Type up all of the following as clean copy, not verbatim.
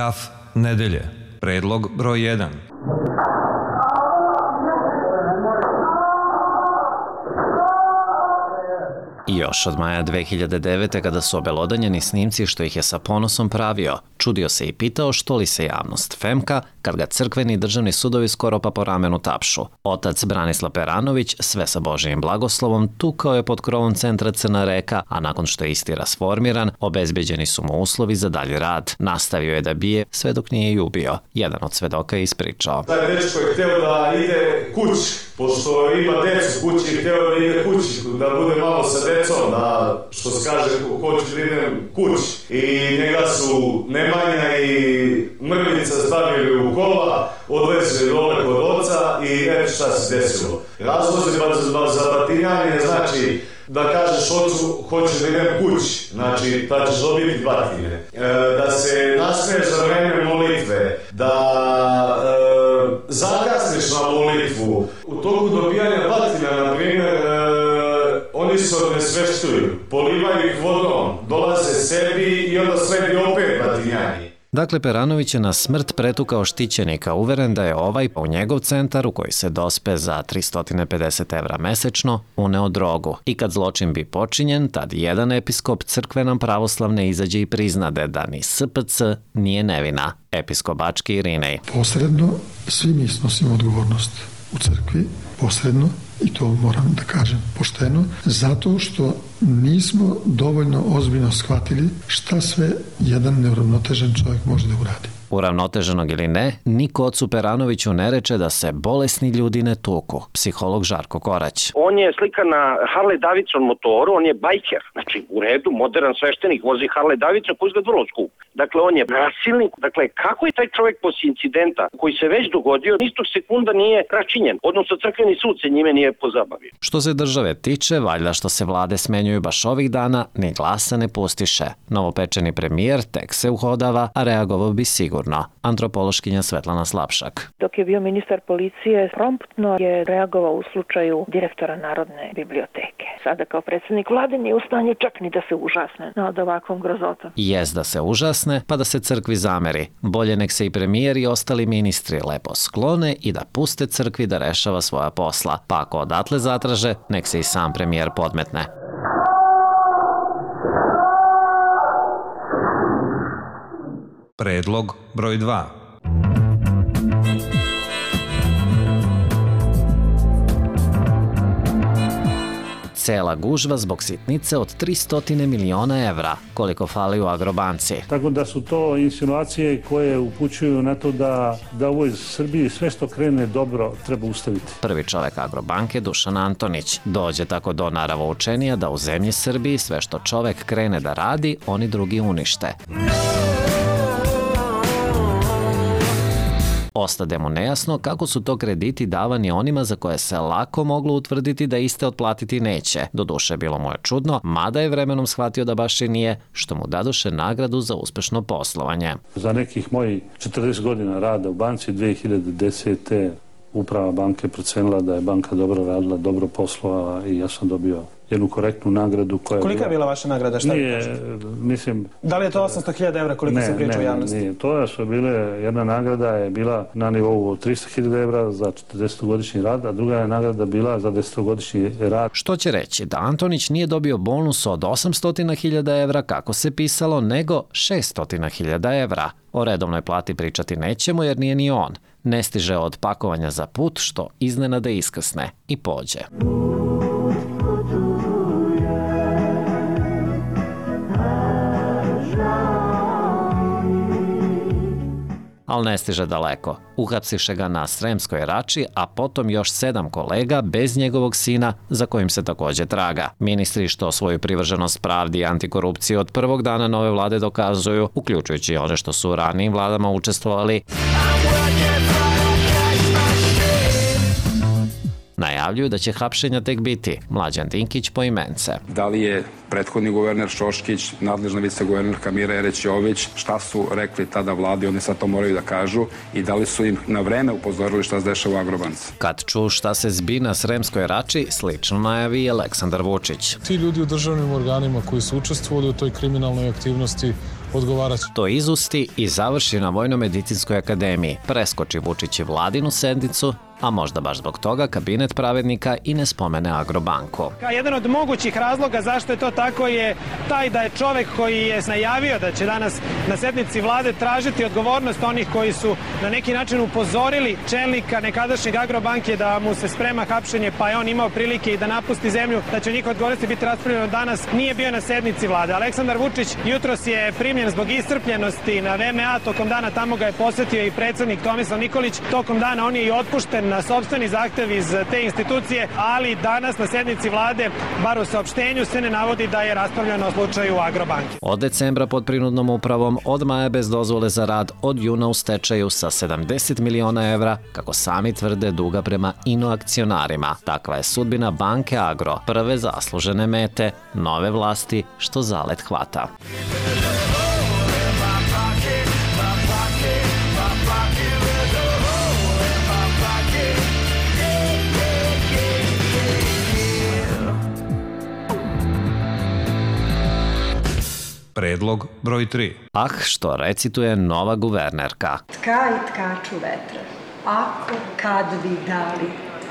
Gaf nedelje. Predlog broj 1. I još od maja 2009. kada su obelodanjeni snimci što ih je sa ponosom pravio, čudio se i pitao što li se javnost femka kad ga crkveni državni sudovi skoro pa po ramenu tapšu. Otac Branislav Peranović, sve sa Božijim blagoslovom, tukao je pod krovom centra Crna Reka, a nakon što je isti rasformiran, obezbeđeni su mu uslovi za dalji rad. Nastavio je da bije sve dok nije i ubio. Jedan od svedoka je ispričao. Taj dečko je hteo da ide kući, pošto ima decu kući, hteo da ide kući, da bude malo sa decom, da, što se kaže, hoću da idem kući. I njega su Nemanja i Mrvica stavili u kola, odvezli dole kod oca i eto šta se desilo. Razlozi za batinjanje znači da kažeš ocu hoću da idem kući, znači da ćeš dobiti batine. Da se nasmeješ za vreme molitve, da zakasniš na molitvu. U toku dobijanja batina, na primjer, oni se odnesveštuju, polivaju ih vodom, dolaze sebi i onda sledi opet batinjanje. Dakle, Peranović je na smrt pretukao štićenika, uveren da je ovaj u njegov centar, u koji se dospe za 350 evra mesečno, uneo drogu. I kad zločin bi počinjen, tad jedan episkop crkve nam pravoslavne izađe i priznade da ni SPC nije nevina. Episkop Bački Irinej. Posredno, svi mi snosimo odgovornost u crkvi, posredno, i to moram da kažem pošteno, zato što nismo dovoljno ozbiljno shvatili šta sve jedan neuravnotežen čovjek može da uradi. Uravnoteženog ili ne, niko ocu Peranoviću ne reče da se bolesni ljudi ne tuku. Psiholog Žarko Korać. On je slikan na Harley Davidson motoru, on je bajker. Znači, u redu, modern sveštenik vozi Harley Davidson koji izgleda vrlo skup. Dakle, on je nasilnik. Dakle, kako je taj čovjek posle incidenta koji se već dogodio, istog sekunda nije račinjen, odnosno crkveni sud se njime nije pozabavio. Što se države tiče, valjda što se vlade smenjuju baš ovih dana, ni glasa ne pustiše. Novopečeni premijer tek se uhodava, a reagovao bi sigurno. Antropološkinja Svetlana Slapšak. Dok je bio ministar policije, promptno je reagovao u slučaju direktora Narodne biblioteke. Sada kao predsjednik vlade nije u stanju čak ni da se užasne nad ovakvom grozotom. Jest da se užasne, pa da se crkvi zameri. Bolje nek se i premijer i ostali ministri lepo sklone i da puste crkvi da rešava svoja posla. Pa ako odatle zatraže, nek se i sam premijer podmetne. Predlog broj 2. Cela gužva zbog sitnice od 300 miliona evra, koliko fali u Agrobanci. Tako da su to insinuacije koje upućuju na to da u ovoj Srbiji sve što krene dobro treba ustaviti. Prvi čovek Agrobanke, Dušan Antonić, dođe tako do naravoučenija da u zemlji Srbiji sve što čovek krene da radi, oni drugi unište. Ostade mu nejasno kako su to krediti davani onima za koje se lako moglo utvrditi da iste otplatiti neće. Doduše, bilo mu je čudno, mada je vremenom shvatio da baš i nije, što mu dadoše nagradu za uspešno poslovanje. Za nekih mojih 40 godina rada u banci 2010. uprava banke procenila da je banka dobro radila, dobro poslovala i ja sam dobio jednu korektnu nagradu koja je... Kolika je bila vaša nagrada? Šta nije, mislim... Da li je to 800.000 evra koliko se priča u javnosti? Nije, to je što bile, jedna nagrada je bila na nivou 300.000 evra za 40-godišnji rad, a druga je nagrada bila za 10-godišnji rad. Što će reći da Antonić nije dobio bonus od 800.000 evra kako se pisalo, nego 600.000 evra. O redovnoj plati pričati nećemo jer nije ni on. Ne stiže od pakovanja za put što iznenada iskrsne i pođe. Ali ne stiže daleko. Uhapsiše ga na Sremskoj Rači, a potom još 7 kolega bez njegovog sina, za kojim se takođe traga. Ministri što svoju privrženost pravdi i antikorupciji od prvog dana nove vlade dokazuju, uključujući one što su u ranijim vladama učestvovali, najavljuju da će hapšenja tek biti. Mlađan Dinkić poimence. Da li je prethodni guverner Šoškić, nadležna viceguvernerka Mira Erećović, šta su rekli tada vladi, oni sad to moraju da kažu i da li su im na vreme upozorili šta se dešava u Agrobanci. Kad ču šta se zbi na Sremskoj Rači, slično najavi Aleksandar Vučić. Ti ljudi u državnim organima koji su učestvovali u toj kriminalnoj aktivnosti odgovaraće. To izusti i završi na Vojno-medicinskoj akademiji, preskoči Vučić vladinu sednicu, a možda baš zbog toga kabinet pravednika i ne spomene Agrobanku. Jedan od mogućih razloga zašto je to tako je taj da je čovek koji je najavio da će danas na sednici vlade tražiti odgovornost onih koji su na neki način upozorili čelnika nekadašnjeg Agrobanke da mu se sprema hapšenje, pa je on imao prilike i da napusti zemlju, da će njihova odgovornosti biti raspravljeno danas, nije bio na sednici vlade. Aleksandar Vučić jutros je primljen zbog iscrpljenosti na VMA, tokom dana tamo ga je posetio i predsednik Tomislav Nikolić, tokom dana on je i otpušten na sopstveni zahtev iz te institucije, ali danas na sednici vlade, bar u saopštenju, se ne navodi da je raspravljeno o slučaju Agrobanke. Od decembra pod prinudnom upravom, od maja bez dozvole za rad, od juna u stečaju sa 70 miliona evra, kako sami tvrde duga prema inoakcionarima. Takva je sudbina banke Agro, prve zaslužene mete, nove vlasti što zalet hvata. Predlog broj 3. Što recituje nova guvernerka. Tka i tkaču vetra, ako, kad bi dali,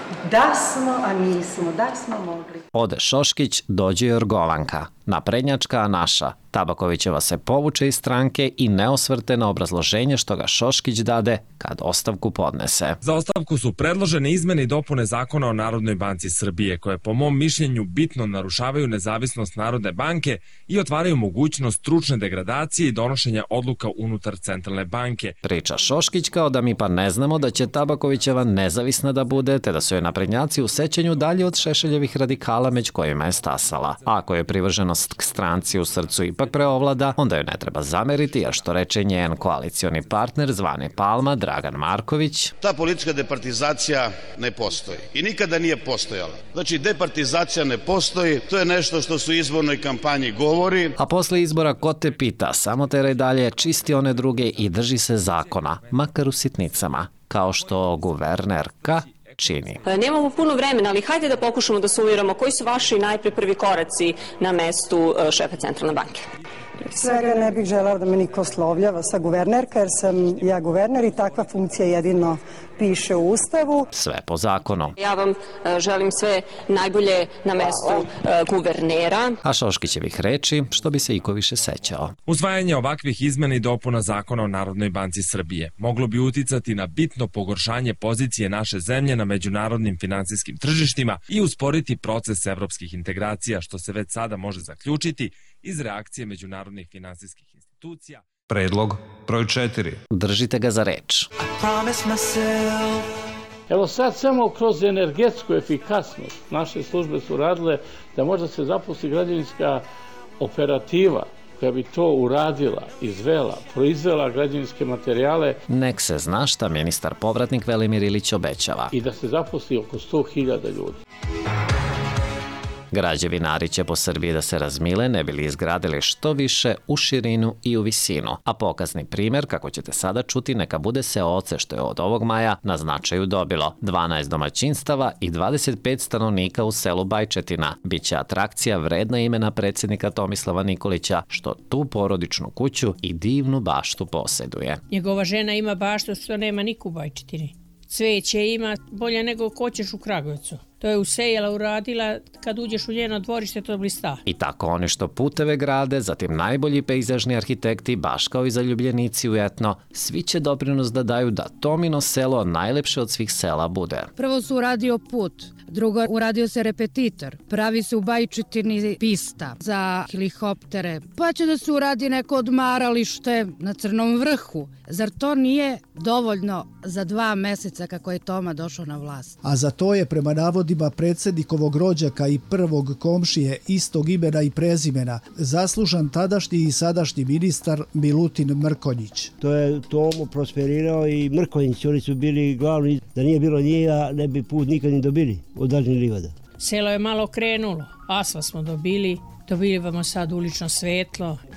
da smo, a nismo, da smo mogli. Ode Šoškić, dođe Jorgovanka. Naprednjačka, a naša. Tabakovićeva se povuče iz stranke i ne osvrte na obrazloženje što ga Šoškić dade kad ostavku podnese. Za ostavku su predložene izmene i dopune Zakona o Narodnoj banci Srbije, koje po mom mišljenju bitno narušavaju nezavisnost Narodne banke i otvaraju mogućnost stručne degradacije i donošenja odluka unutar Centralne banke. Priča Šoškić kao da mi pa ne znamo da će Tabakovićeva nezavisna da bude, te da su joj naprednjaci u sećanju dalje od Šešeljevih radikala među kojima je stasala. Ako je privrženost k stranci u srcu ipak preovlada, onda joj ne treba zameriti, a što reče njen koalicioni partner zvani Palma, Dragan Marković. Ta politička departizacija ne postoji i nikada nije postojala. Znači, departizacija ne postoji, to je nešto što su u izbornoj kampanji govori. A posle izbora ko te pita, samo teraj dalje, čisti one druge i drži se zakona, makar u sitnicama, kao što guvernerka čini. Nemamo puno vremena, ali hajde da pokušamo da se uverimo koji su vaši najpre prvi koraci na mestu šefa Centralne banke. Svega ne bih želeo da me niko oslovljava sa guvernerka, jer sam ja guverner i takva funkcija jedino piše u Ustavu. Sve po zakonu. Ja vam želim sve najbolje na mestu guvernera. A Šoškićevih reči, što bi se iko više sećao. Usvajanje ovakvih izmena i dopuna Zakona o Narodnoj banci Srbije moglo bi uticati na bitno pogoršanje pozicije naše zemlje na međunarodnim finansijskim tržištima i usporiti proces evropskih integracija, što se već sada može zaključiti iz reakcije međunarodnih finansijskih institucija. Predlog broj 4. Držite ga za reč. Evo sad samo kroz energetsku efikasnost naše službe su radile da možda se zaposli građevinska operativa koja bi to uradila, izvela, proizvela građevinske materijale. Nek se zna šta ministar povratnik Velimir Ilić obećava. I da se zaposli oko 100.000 ljudi. Građevinari će po Srbiji da se razmile, ne bili izgradili što više u širinu i u visinu. A pokazni primer, kako ćete sada čuti, neka bude Seoce, što je od ovog maja na značaju dobilo. 12 domaćinstava i 25 stanovnika u selu Bajčetina. Biće atrakcija vredna imena predsjednika Tomislava Nikolića, što tu porodičnu kuću i divnu baštu poseduje. Njegova žena ima baštu što nema niko u Bajčetini. Cveće ima bolje nego koćeš u Kragujevcu. To je usejala, uradila, kad uđeš u njeno dvorište to blista. I tako oni što puteve grade, zatim najbolji pejzažni arhitekti, baš kao i zaljubljenici u etno, svi će doprinos da daju da Tomino selo najlepše od svih sela bude. Prvo su uradio put, drugo uradio se repetitor, pravi se u Bajčetini pista za helikoptere, pa će da se uradi neko odmaralište na Crnom vrhu. Zar to nije dovoljno za 2 meseca kako je Toma došao na vlast? A za to je prema navodima predsjednikovog rođaka i prvog komšije istog imena i prezimena zaslužan tadašnji i sadašnji ministar Milutin Mrkonjić. To je Tomo prosperirao i Mrkonjić, oni su bili glavni. Da nije bilo njega, ne bi put nikad ni dobili od Daljnjeg livada. Selo je malo krenulo, asfalt smo dobili vam sad ulično svetlo,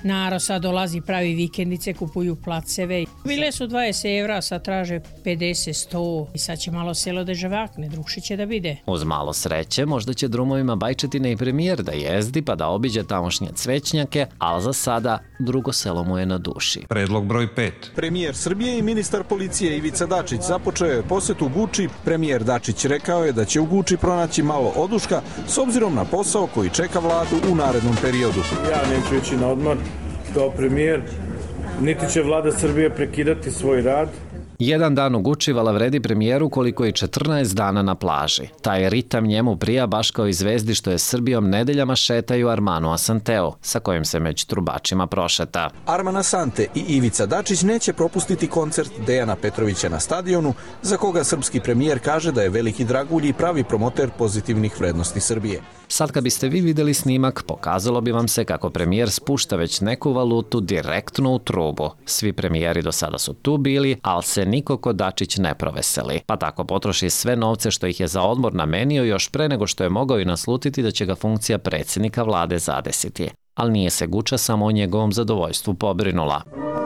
Narod sad dolazi, pravi vikendice, kupuju placeve. Bile su 20 evra, sad traže 50, 100 i sad će malo selo da žavakne, drugše će da bide. Uz malo sreće, možda će drumovima Bajčetine i premijer da jezdi pa da obiđe tamošnje cvećnjake, ali za sada drugo selo mu je na duši. Predlog broj 5. Premijer Srbije i ministar policije Ivica Dačić započeo je posetu Guči. Premijer Dačić rekao je da će u Guči pronaći malo oduška s obzirom na posao koji čeka vladu u narednom periodu. Ja neću ići na odmor kao premijer, niti će vlada Srbije prekidati svoj rad. Jedan dan u Guči vala vredi premijeru koliko i 14 dana na plaži. Taj ritam njemu prija baš kao i zvezdi što je Srbijom nedeljama šetaju Armanu Asanteu, sa kojim se među trubačima prošeta. Arman Asante i Ivica Dačić neće propustiti koncert Dejana Petrovića na stadionu, za koga srpski premijer kaže da je veliki dragulj i pravi promoter pozitivnih vrednosti Srbije. Sad kad biste vi videli snimak, pokazalo bi vam se kako premijer spušta već neku valutu direktno u trubu. Svi premijeri do sada su tu bili, ali se niko ko Dačić ne proveseli. Pa tako potroši sve novce što ih je za odmor namenio još pre nego što je mogao i naslutiti da će ga funkcija predsjednika vlade zadesiti. Ali nije se Guča samo o njegovom zadovoljstvu pobrinula.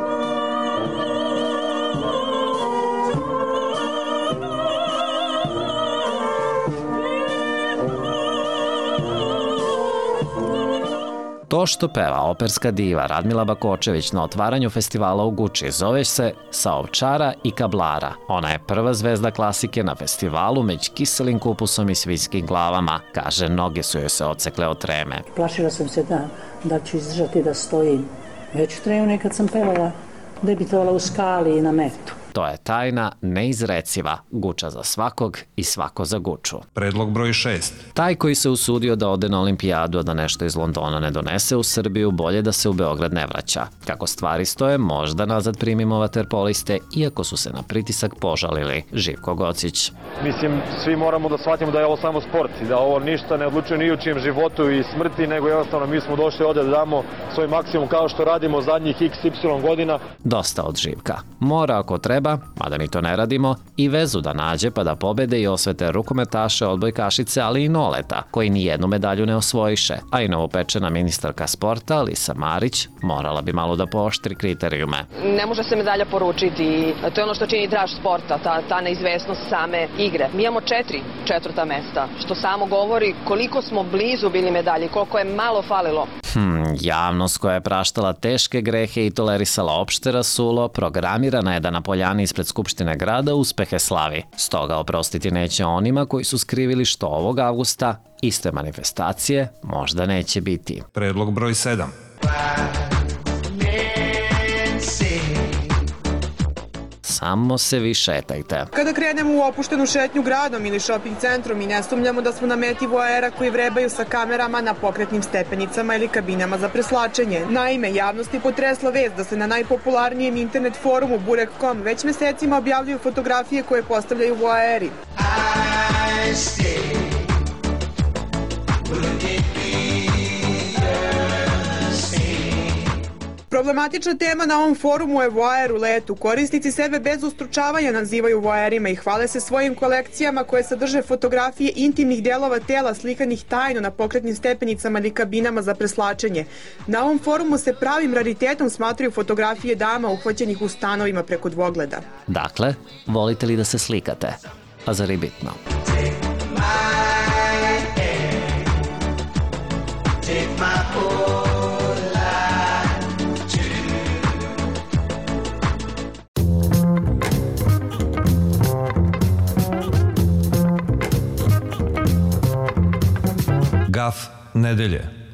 To što peva operska diva Radmila Bakočević na otvaranju festivala u Guči zove se Sa ovčara i kablara. Ona je prva zvezda klasike na festivalu među kiselim kupusom i svinjskim glavama. Kaže, noge su joj se odsekle od treme. Plašila sam se da ću izdržati da stojim. Već u trenu nekad sam pevala, debitovala u Skali i na Metu. To je tajna neizreciva, Guča za svakog i svako za Guču. Predlog broj 6. Taj koji se usudio da ode na olimpijadu, a da nešto iz Londona ne donese u Srbiju, bolje da se u Beograd ne vraća. Kako stvari stoje, možda nazad primimo vaterpoliste, iako su se na pritisak požalili. Živko Gocić. Mislim, svi moramo da shvatimo da je ovo samo sport i da ovo ništa ne odlučuje ni u čijem životu i smrti, nego jednostavno mi smo došli ovde da damo svoj maksimum kao što radimo zadnjih XY godina. Dosta od Živka. Mora ako treba, mada mi to ne radimo, i vezu da nađe pa da pobede i osvete rukometaše, odbojkašice, ali i Noleta, koji ni jednu medalju ne osvojiše, a i novopečena ministarka sporta, Lisa Marić, morala bi malo da pooštri kriterijume. Ne može se medalja poručiti, to je ono što čini draž sporta, ta neizvesnost same igre. Mi imamo 4 četvrta mesta, što samo govori koliko smo blizu bili medalji, koliko je malo falilo. Javnost koja je praštala teške grehe i tolerisala opšte rasulo, programirana je da na poljani ispred Skupštine grada uspehe slavi. Stoga oprostiti neće onima koji su skrivili što ovog avgusta iste manifestacije možda neće biti. Predlog broj 7. Samo se vi šetajte. Kada krenemo u opuštenu šetnju gradom ili shopping centrom i ne sumnjamo da smo na meti voajera koji vrebaju sa kamerama na pokretnim stepenicama ili kabinama za preslačenje. Naime, javnost je potresla vest da se na najpopularnijem internet forumu Burek.com već mesecima objavljuju fotografije koje postavljaju voajeri. Problematična tema na ovom forumu je voajer u letu. Korisnici sebe bez ustručavanja nazivaju voajerima i hvale se svojim kolekcijama koje sadrže fotografije intimnih delova tela slikanih tajno na pokretnim stepenicama ili kabinama za preslačenje. Na ovom forumu se pravim raritetom smatraju fotografije dama uhvaćenih u stanovima preko dvogleda. Dakle, volite li da se slikate? A zar je bitno? Gaf nedelje.